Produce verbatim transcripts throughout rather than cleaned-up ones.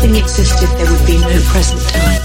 nothing existed, there would be no present time.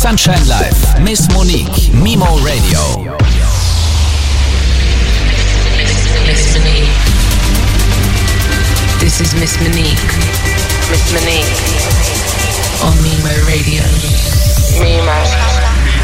Sunshine Live, Miss Monique, Mimo Radio. Miss Monique. This is Miss Monique. Miss Monique. On Mimo Radio. Mimo.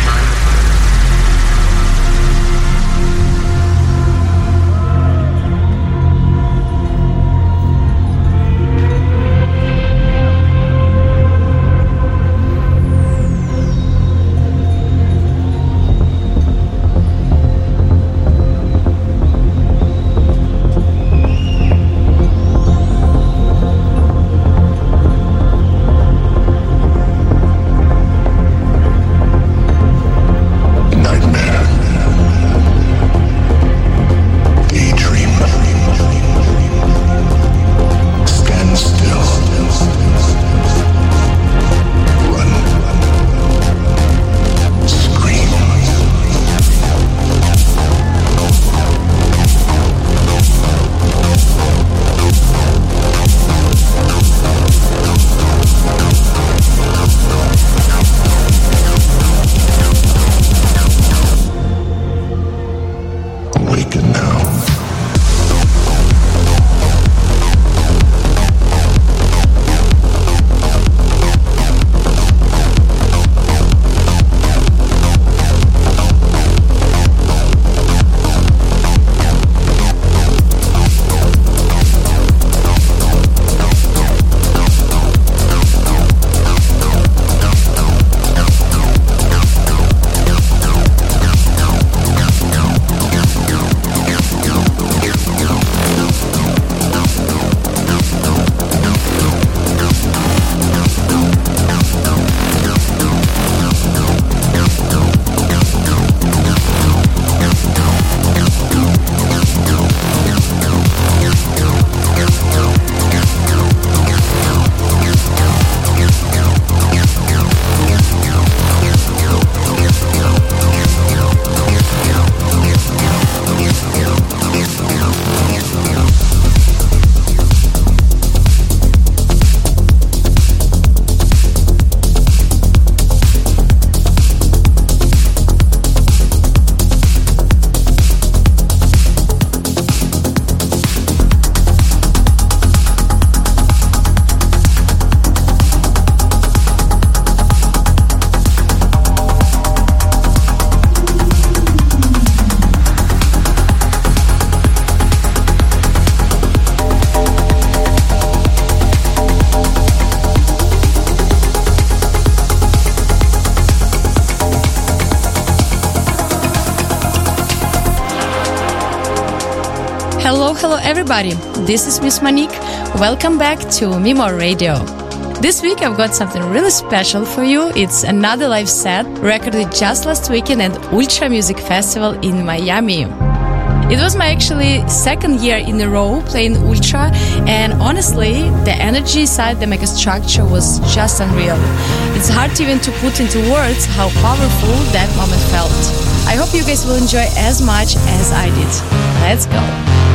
Hello everybody, this is Miss Monique. Welcome back to Mimo Radio. This week I've got something really special for you. It's another live set recorded just last weekend at Ultra Music Festival in Miami. It was my actually second year in a row playing Ultra, and honestly, the energy inside the megastructure was just unreal. It's hard even to put into words how powerful that moment felt. I hope you guys will enjoy as much as I did. Let's go.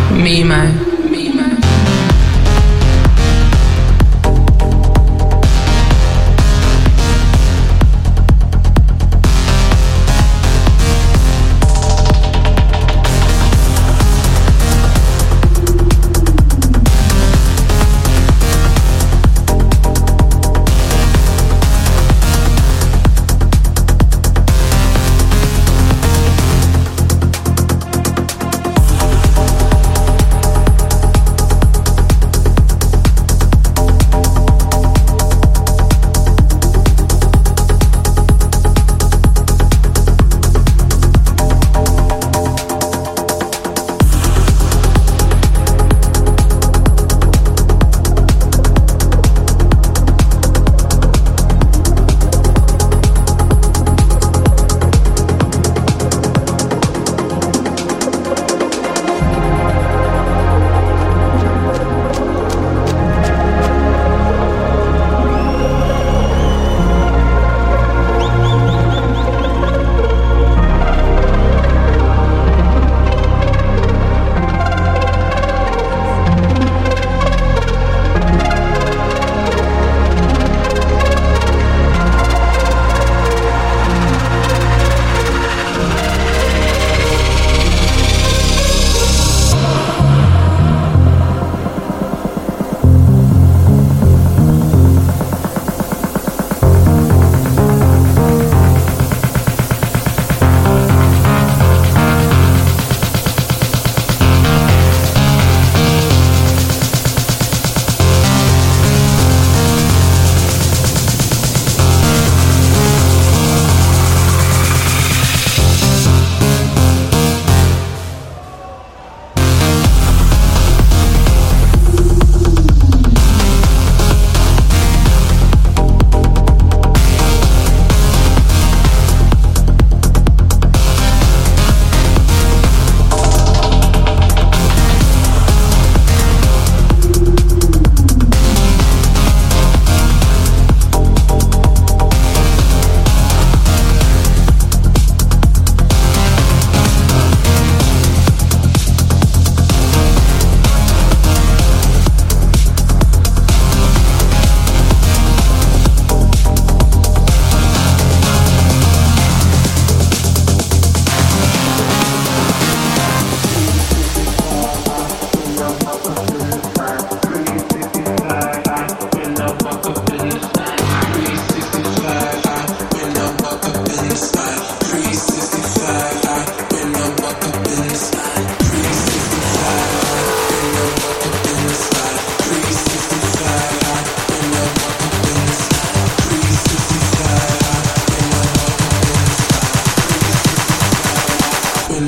Mimo.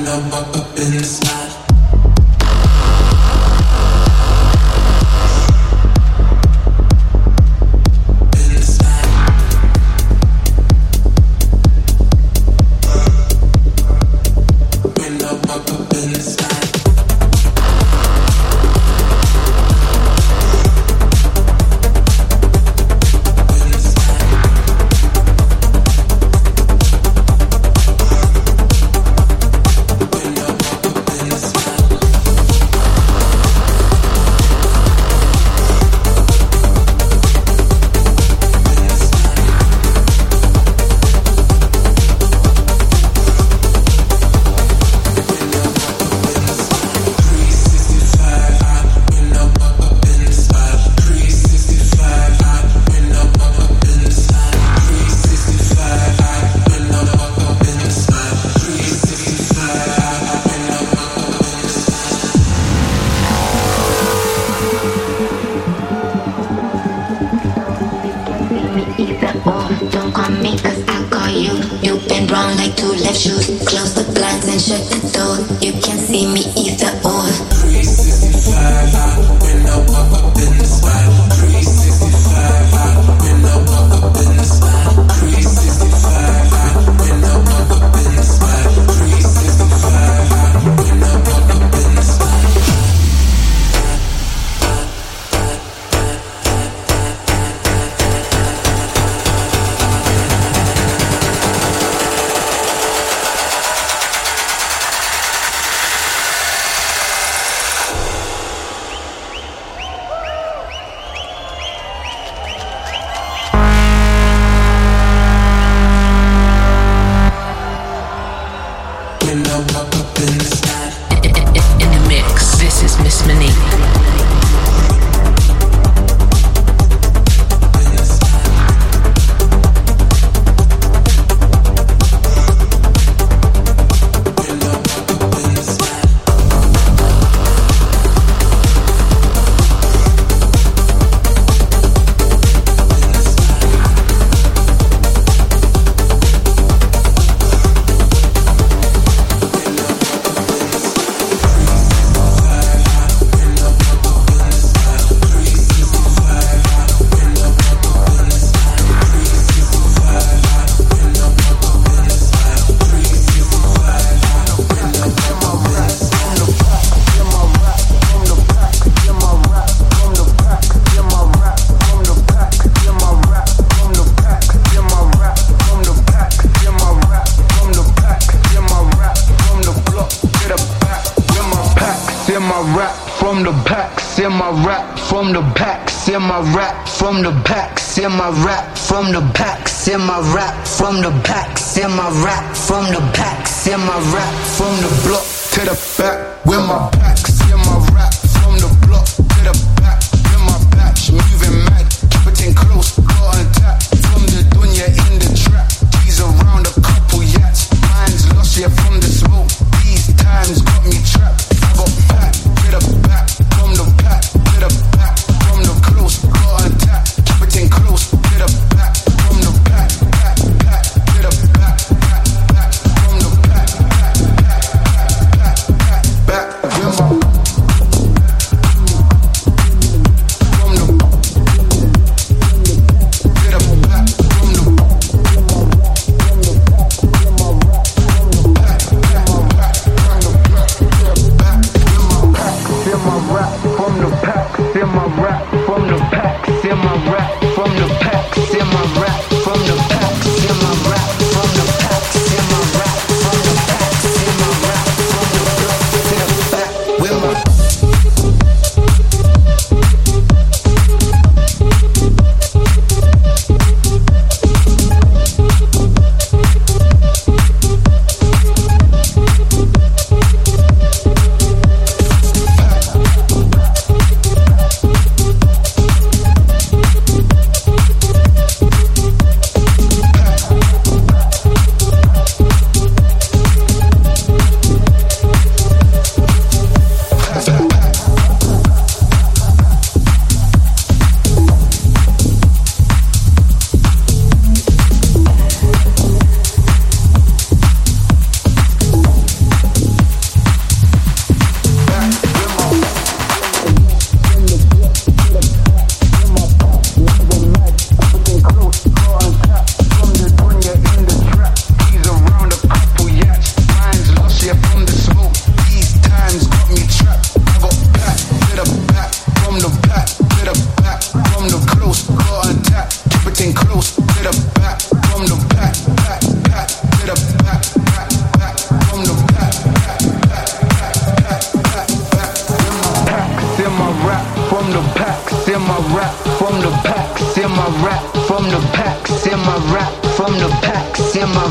From the back, see my rap from the back, see my rap from the back, see my rap from the back, see my rap from the block to the back, with my back, see my rap from the block to the back, with my back, moving mad, keep it in close, got on tap, from the dunya in the trap, G's around a couple yats, mine's lost yeah from the smoke, these times got me trapped, I got back, to the back, from the back, to the back, from the close, got on tap, keep it in close, to the back, from the back, back, back, to the back, back, back, from the back, back, back, back, back, back, with my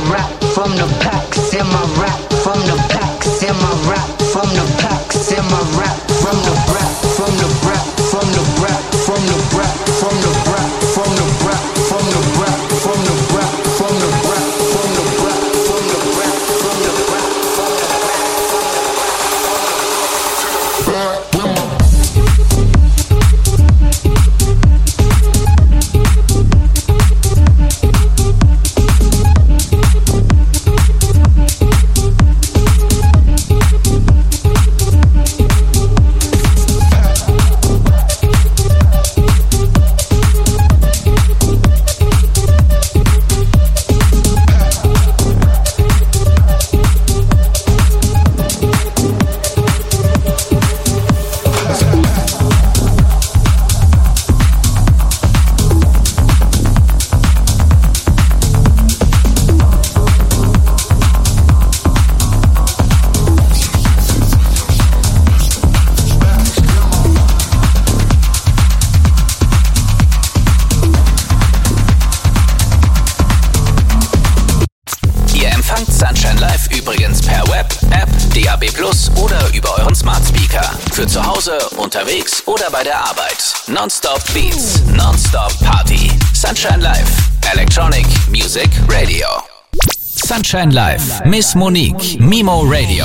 rap from the packs in my rap from the packs in my rap from the packs in my rap from the rap from the rap from the rap from the rap from the rap from the rap from the rap from the rap from the rap from the rap from the rap from the rap from the rap für zu Hause, unterwegs oder bei der Arbeit. Non-stop Beats, non-stop Party. Sunshine Live, Electronic Music Radio. Sunshine Live, Miss Monique, Mimo Radio.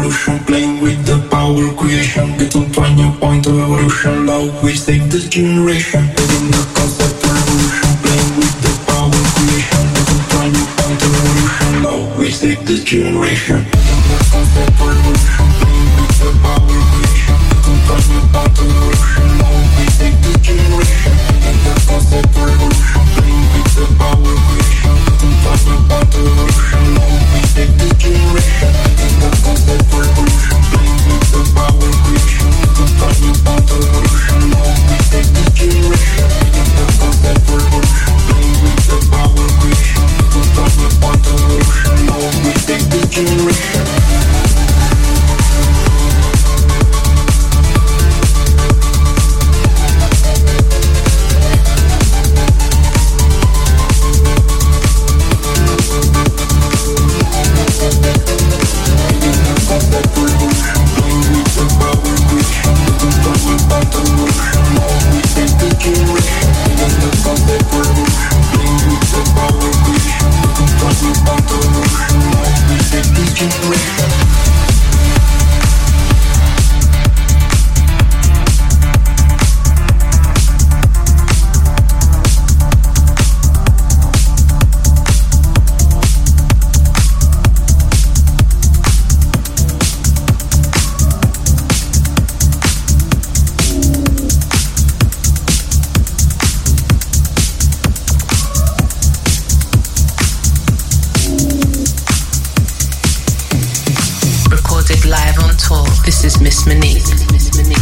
evolution, playing with the power creation. Get on turning point of evolution, love will save this generation. Living the concept of evolution, playing with the power creation. Get on turning point of evolution, love will save this generation. Living the concept of evolution, playing with the power creation. Get on turning point of evolution, love will save this generation. Living the concept of evolution, playing with the power creation. Get on turning point of evolution, love will save this generation. Living the concept of evolution, playing with the power creation. Get on turning point of evolution, love will save this generation. Living the concept of evolution, playing with the power creation. Get on turning point of evolution, love will save this generation. This is Miss Monique. Miss Monique.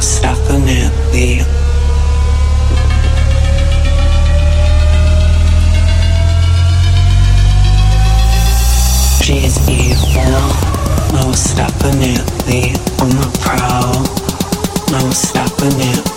most definitely. She's evil, most definitely. On the prowl, most definitely.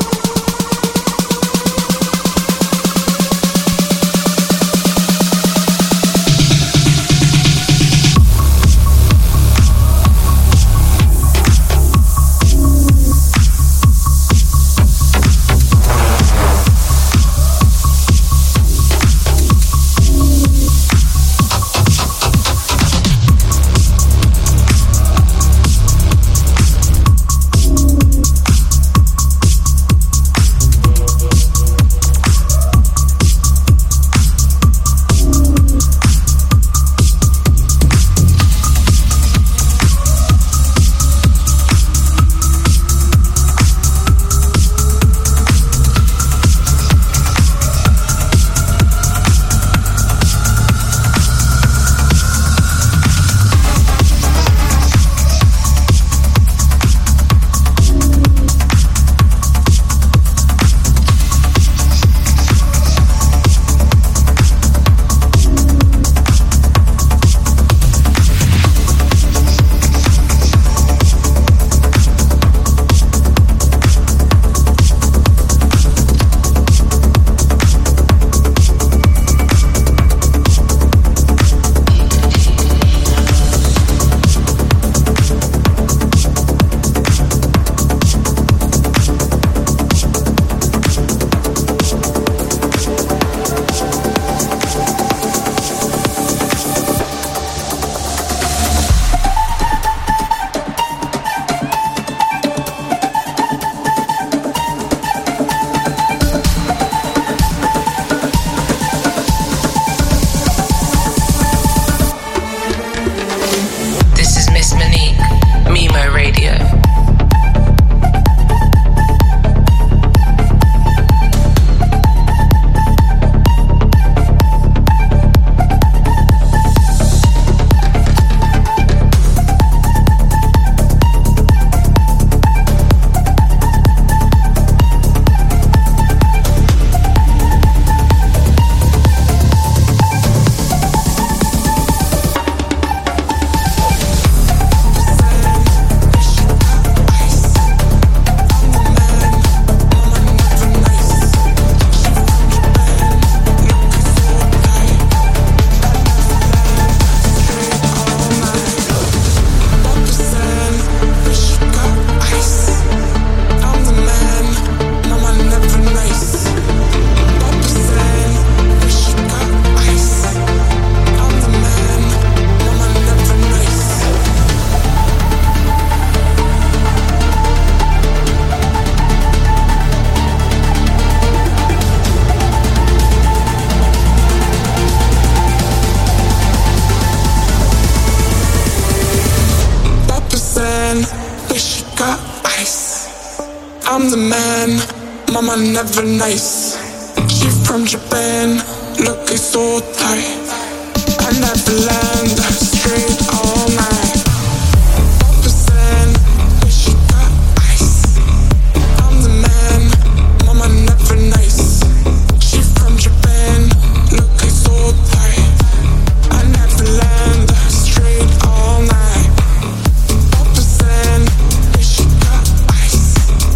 I'm the man, mama never nice. She from Japan, looking so tight. I never land straight all night. Papa said that she got ice. I'm the man, mama never nice. She from Japan, looking so tight. I never land straight all night. Papa said that she got ice.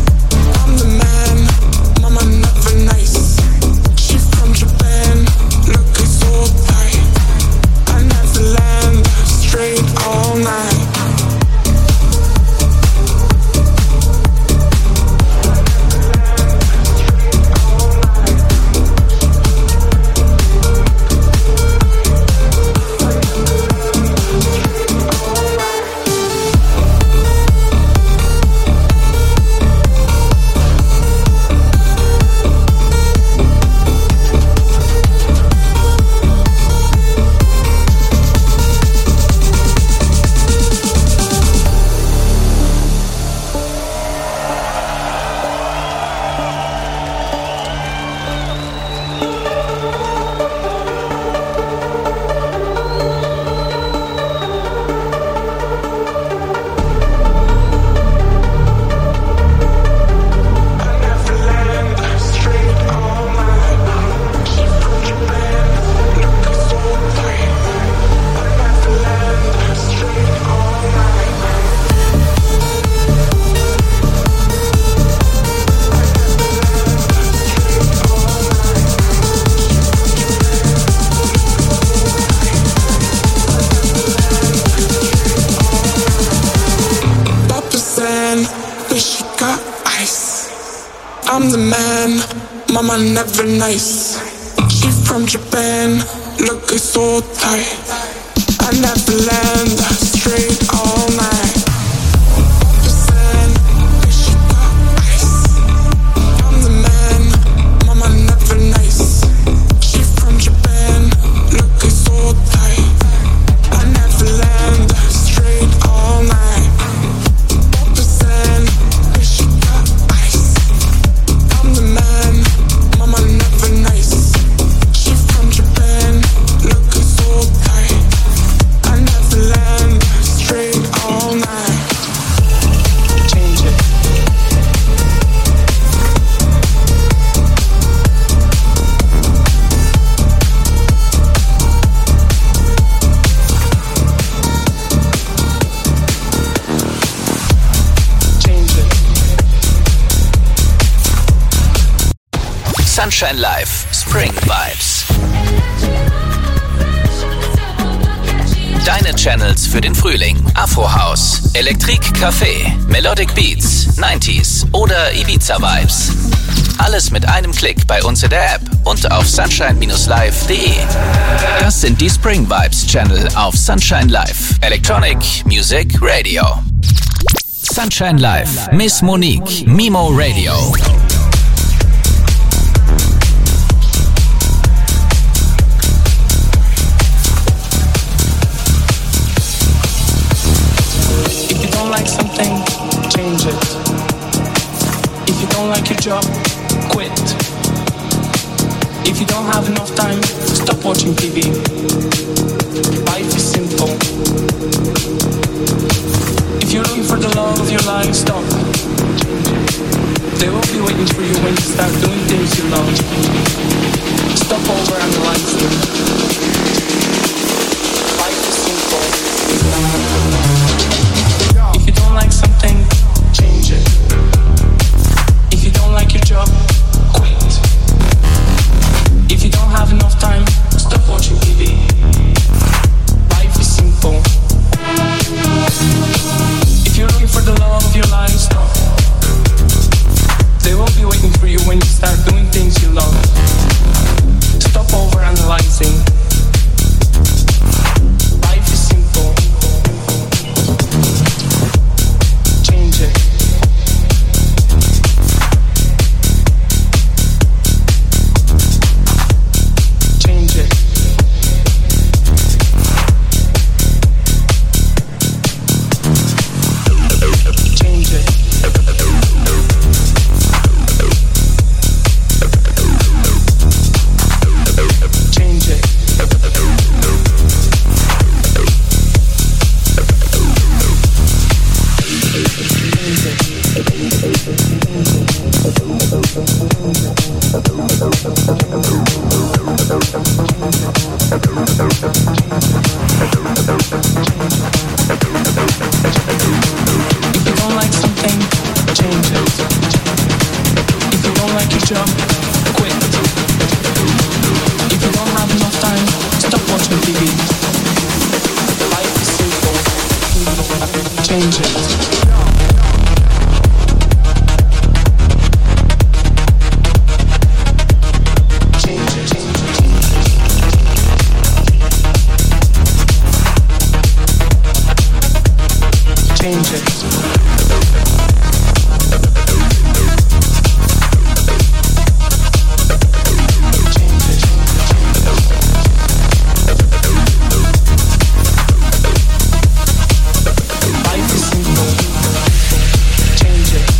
I'm the man, mama never nice. She from Japan, looking so tight. I never land. I'm the man, mama never nice. She from Japan, looking so tight. I never land, straight all night. The sand, she got ice. I'm the man, mama never nice. She from Japan, looking so tight. I never land, straight all night. The sand, she got ice. I'm the man, mama never nice. She from Japan, looking so tight. I never land, straight all night. Change it. Change it. Sunshine Live, Spring Vibes. Deine Channels für den Frühling. Afro House, Elektrik Café, Melodic Beats, neunziger oder Ibiza Vibes. Alles mit einem Klick bei uns in der App und auf sunshine Bindestrich live Punkt de. Das sind die Spring Vibes Channel auf Sunshine Live, Electronic Music Radio. Sunshine Live, Miss Monique, Mimo Radio. If you don't like something, change it. If you don't like your job, quit. If you don't have enough time, stop watching T V. Life is simple. If you're looking for the love of your life, stop. They will be waiting for you when you start doing things you love. Stop overanalyzing. Life is simple. If you don't like something, change it. If you don't like your job, quit. If you don't have enough time, stop watching T V. Life is simple. If you're looking for the love of your life, stop. They won't be waiting for you when you start doing things you love. Stop overanalyzing. Life is simple. Change it. Change it. Change it. Change it. If you don't like something, change it. If you don't like your job, quit. If you don't have enough time, stop watching T V. Life is simple. Change it. Change it. Change it. Life is simple. Change it.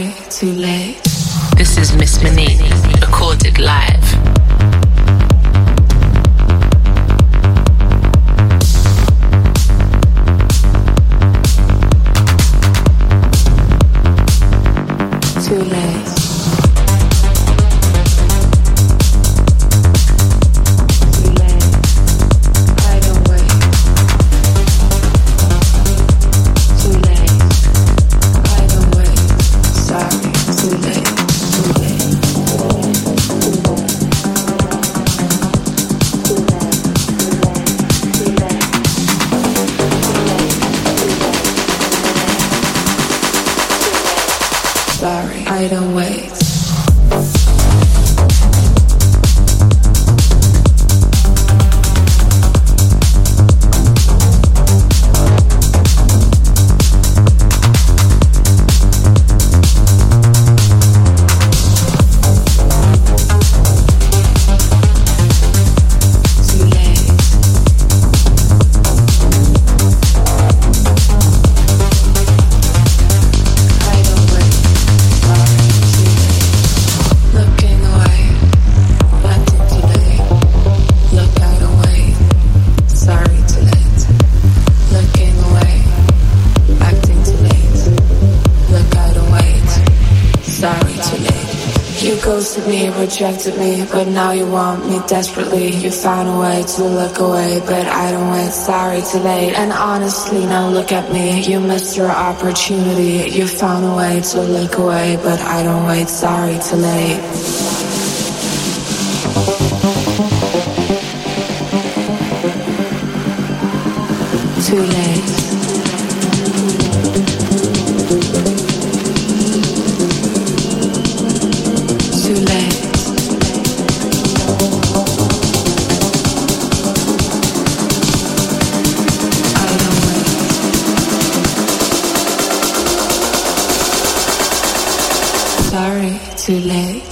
Sorry, too late. This is Miss Monique, recorded live. Too late. I don't wait. Ghosted me, rejected me, but now you want me desperately. You found a way to look away, but I don't wait. Sorry, too late. And honestly, now look at me. You missed your opportunity. You found a way to look away, but I don't wait. Sorry, too late. Too late. Too late.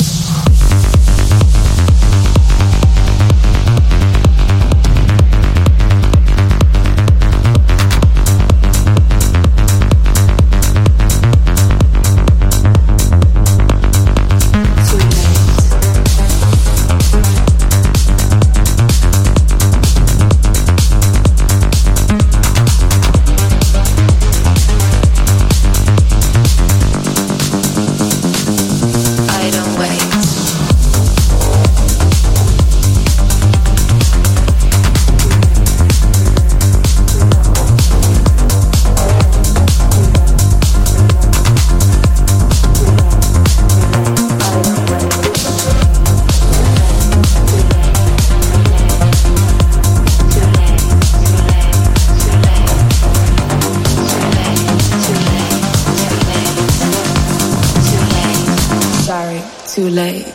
Too late.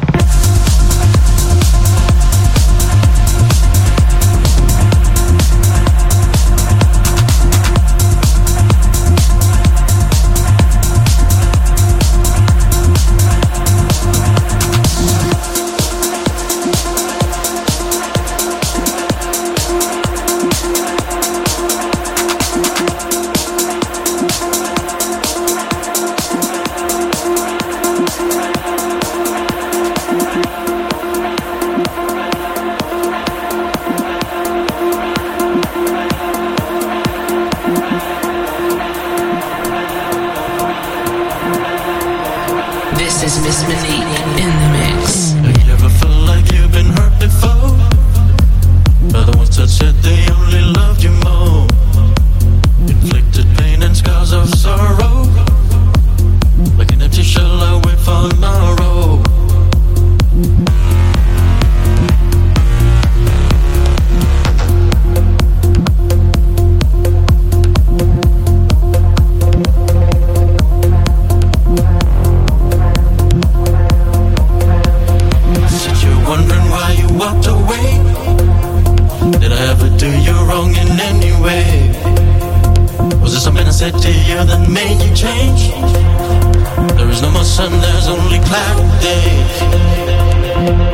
This is Miss Monique in the mix. Have you ever felt like you've been hurt before? By the ones that said they only loved you more. Inflicted pain and scars of sorrow. Like an empty shell I wait for tomorrow. Walked away. Did I ever do you wrong in any way? Was it something I said to you that made you change? There is no more sun, there's only cloudy days.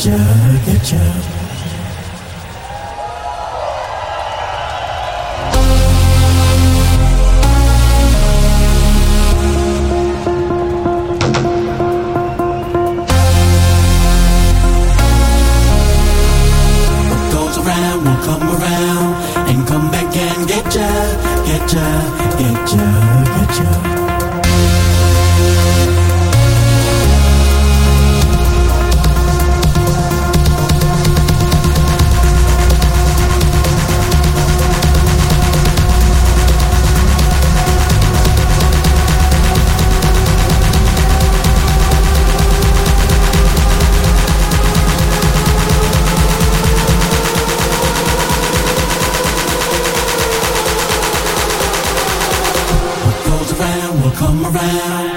getcha, getcha. Come around and come back and get ya, get ya, get ya, get ya. Come around.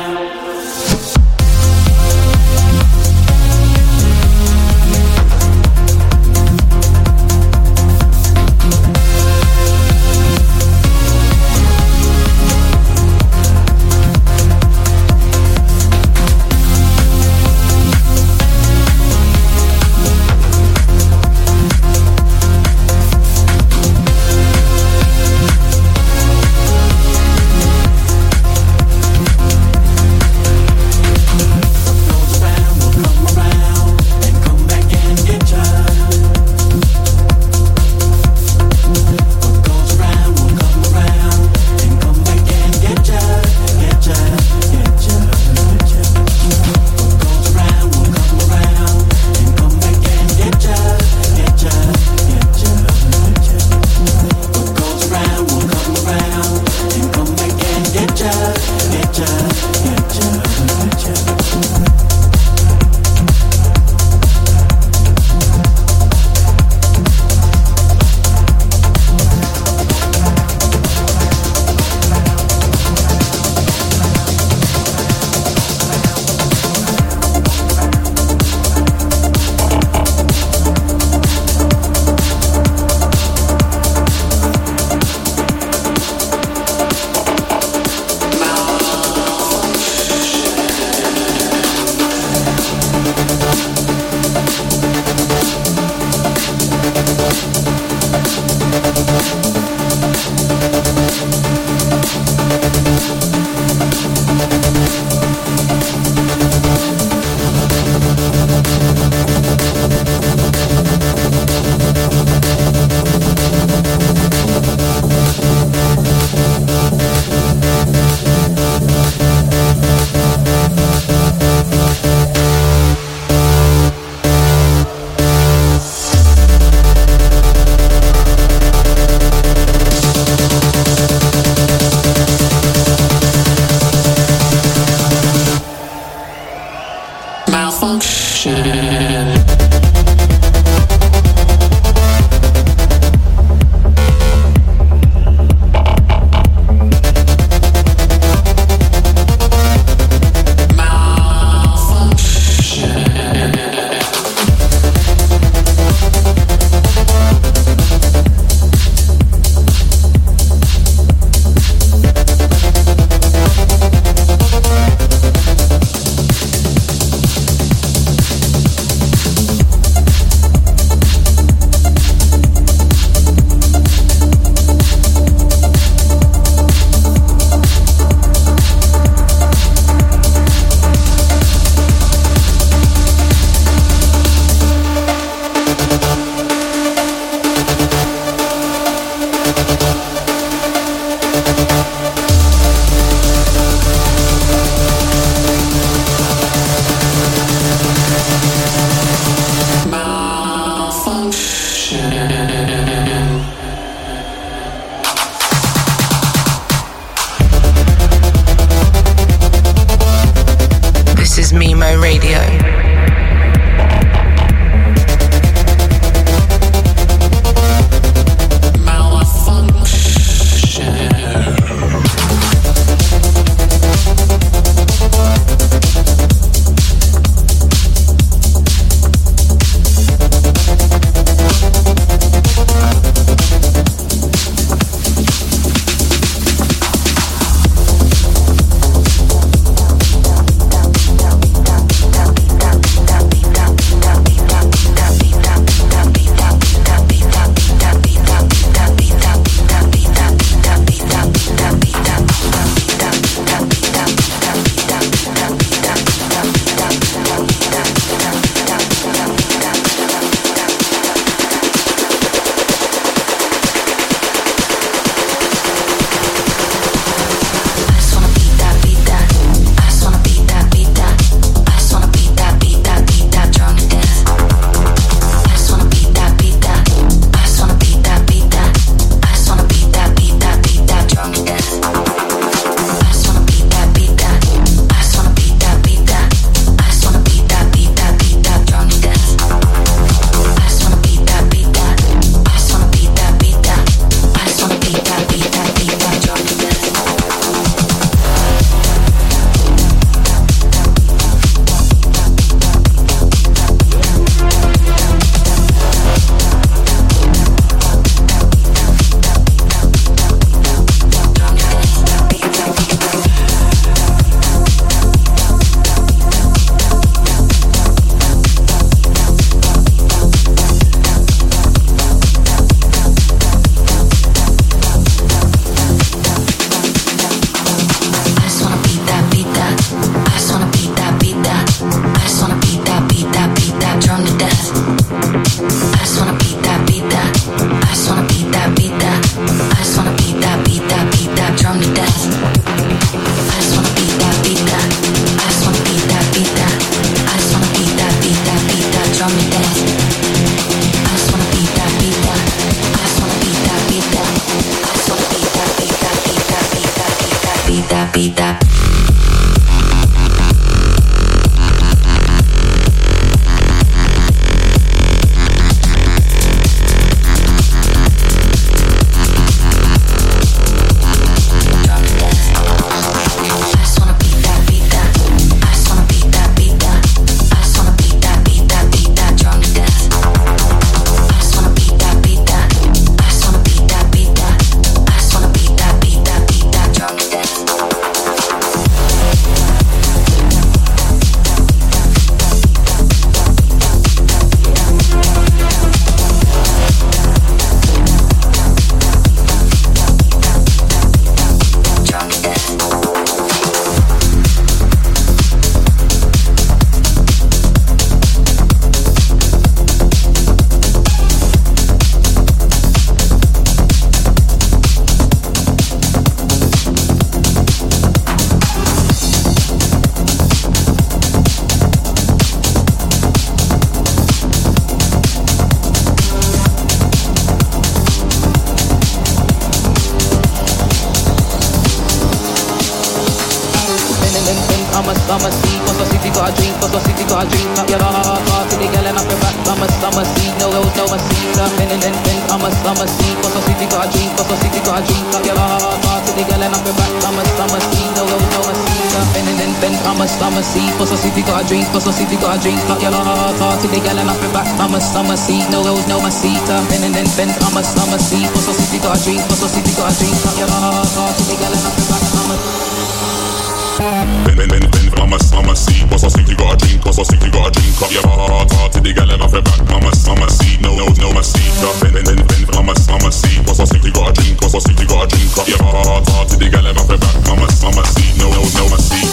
I'm a summer seed. Cause the city got a drink, cause the city got a drink. Up your heart, heart to the girl and up your back. I'm a summer seed, no rose, no masita. Then and then then I'm a summer seed. Cause the city got a drink, cause the city got a drink. Up your heart, heart to the girl and up your back. I'm a summer seed, no rose, no masita. Then and then then I'm a summer seed. Cause the city got a drink, cause the city got a drink. Up your heart, heart to the girl and up your back. I'm a summer seed, no rose, no masita. Then and then then I'm a summer seed. Cause the city got a drink, cause the city got a drink. Up your heart, heart to the girl and up your back. I'm a Ben, ben, ben, ben, I'm a summer seed. Cause I think you got a drink, cause I think you got a drink. Up your heart, heart to the girl and off your back. I'm a summer seed, no, no, no, my seed. Ben, ben, ben, ben, I'm a summer seed. Cause I think you got a drink, cause I think you got a drink. Up your heart, heart to the girl and off your back. I'm a summer seed, no, no, no, my seed.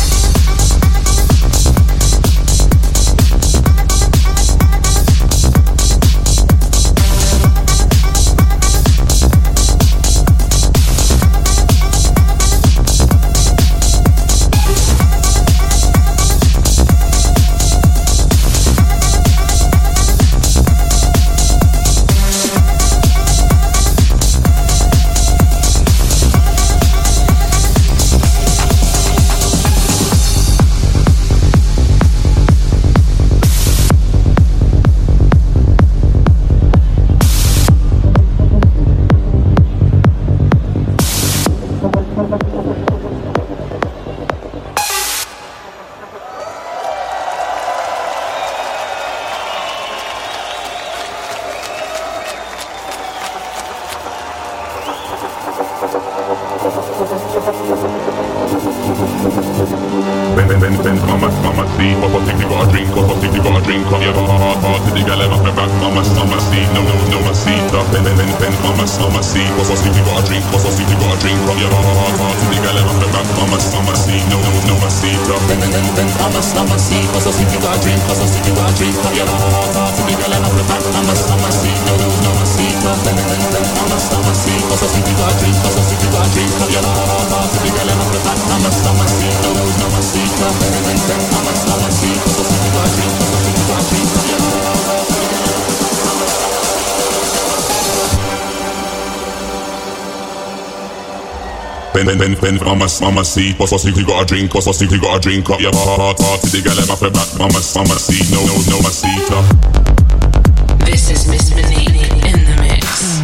Ben, ben, ben, ben, I'm a summer seed. Cause I think you got a drink, cause I think you got a drink. Up your heart, heart to the girl and off your back. I'm a summer seed, no, no, no, my seed. This is Miss Monique in the mix.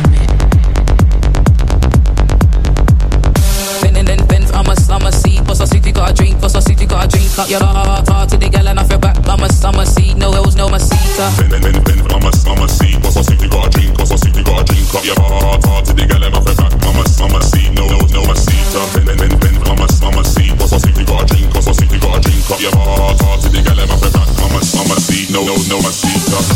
Ben and then Ben, I'm a summer seed. Cause I think you got a drink, cause I think you got a drink. Up your heart, heart to the girl and off your back. I'm a summer seed, no rose, no masita. Ben, ben, ben, ben, I'm a summer seed. Cause I think you got a drink, cause I think you got a drink. Up your heart, heart to the girl and off your back. I'm a summer seed, no, no, no, my seed. Ben, ben, ben, ben, I'm a summer seed. Cause I think you got a drink, cause I think you got a drink. Up your heart, heart to the girl and off your back. I'm a summer seed, no, no, no, my seed.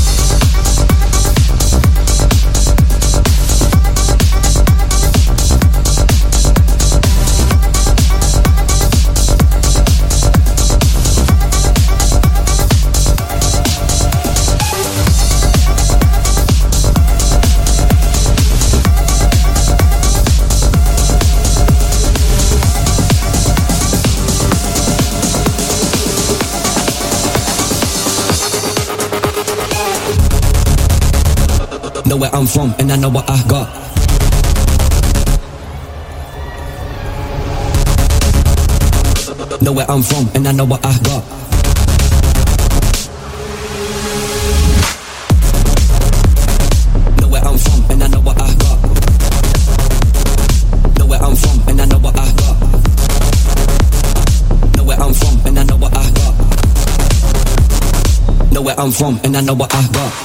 Know where I'm from and I know what I got. Know where I'm from and I know what I got. Know where I'm from and I know what I got. Know where I'm from and I know what I got. Know where I'm from and I know what I got. Know where I'm from and I know what I got.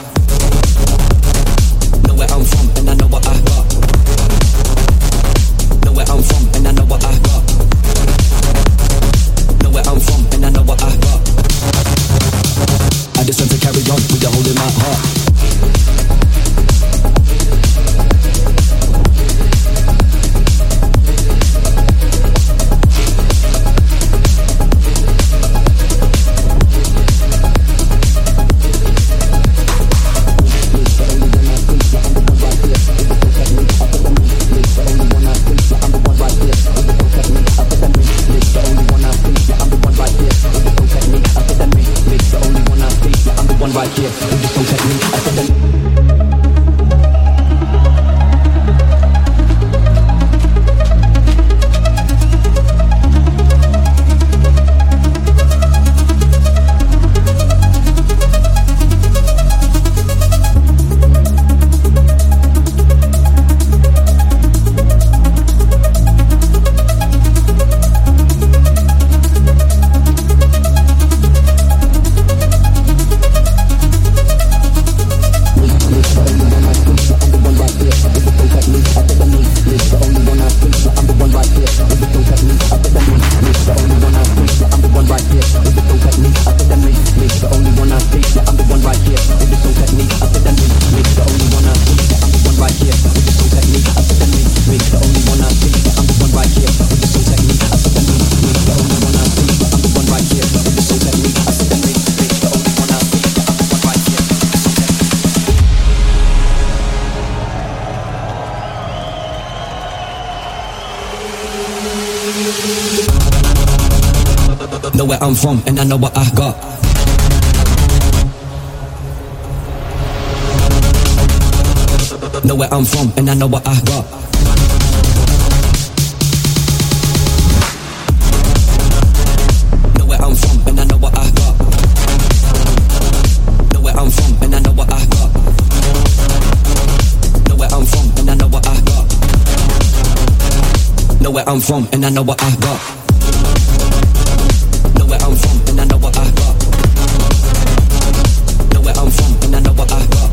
Where I'm from and I know what I got. Know where I'm from and I know what I got. Know where I'm from and I know what I got. I just want to carry on with the hole in my heart. Right here, with the song technique, I said them. know where I'm from and I know what I got. Know where I'm from and I know what I got. Know where I'm from and I know what I got. Know where I'm from and I know what I got. Know where I'm from and I know what I got. Know where I'm from and I know what I got. Know where I'm from and I know what I got. Know where I'm from and I know what I got.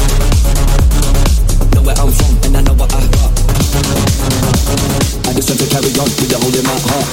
Know where I'm from and I know what I got. I just want to carry on with the hole in my heart.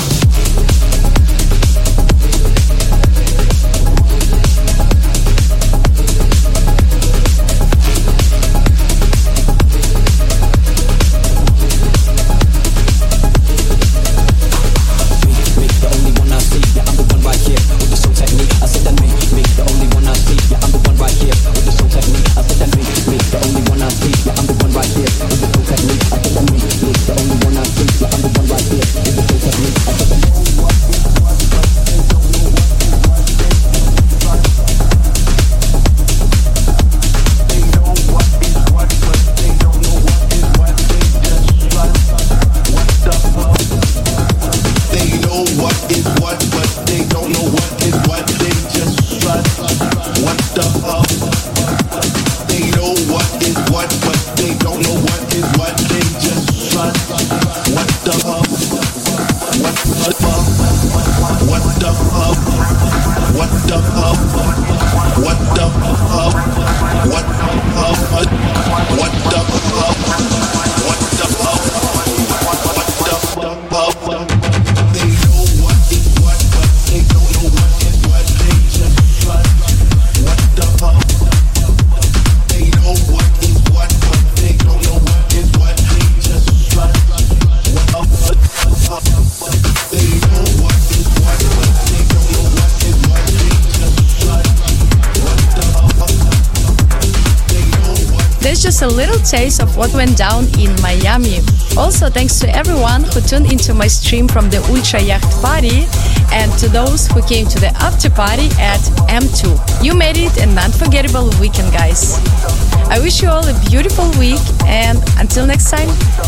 A little taste of what went down in Miami. Also, thanks to everyone who tuned into my stream from the Ultra Yacht Party and to those who came to the after party at M two. You made it an unforgettable weekend, guys. I wish you all a beautiful week and until next time.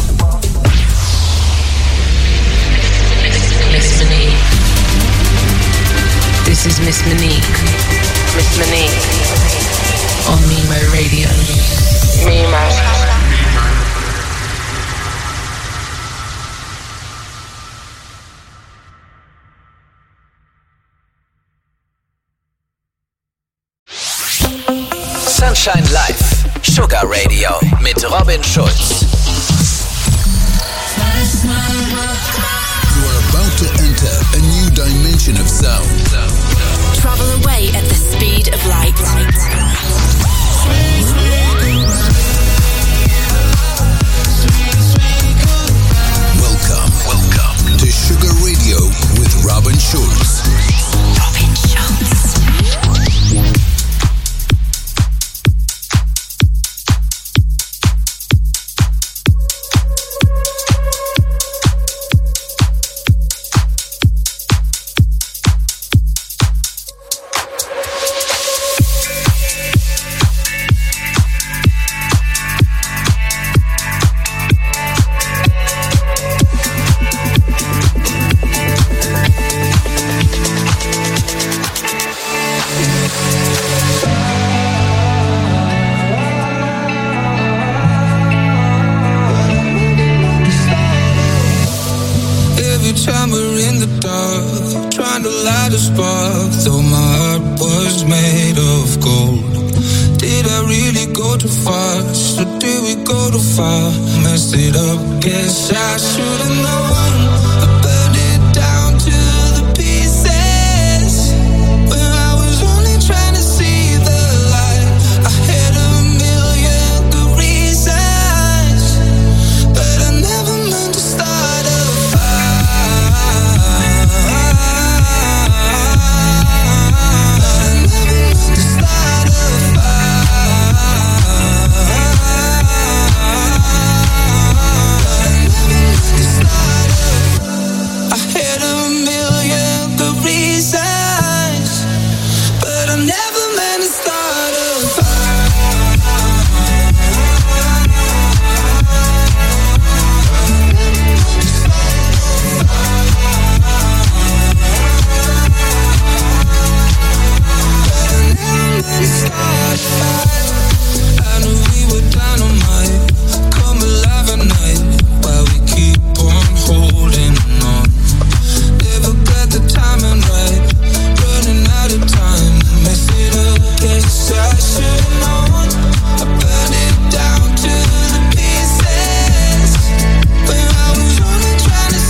Miss Monique. This is Miss Monique. Miss Monique. On Mimo Radio. Mimo. Sunshine Live, Sugar Radio mit Robin Schulz. You are about to enter a new dimension of sound. Travel away at the speed of light. Welcome, welcome to Sugar Radio with Robin Schulz. Robin Schulz. time we're in the dark, trying to light a spark, though my heart was made of gold. Did I really go too fast, or did we go too far? Messed it up, guess I should've known.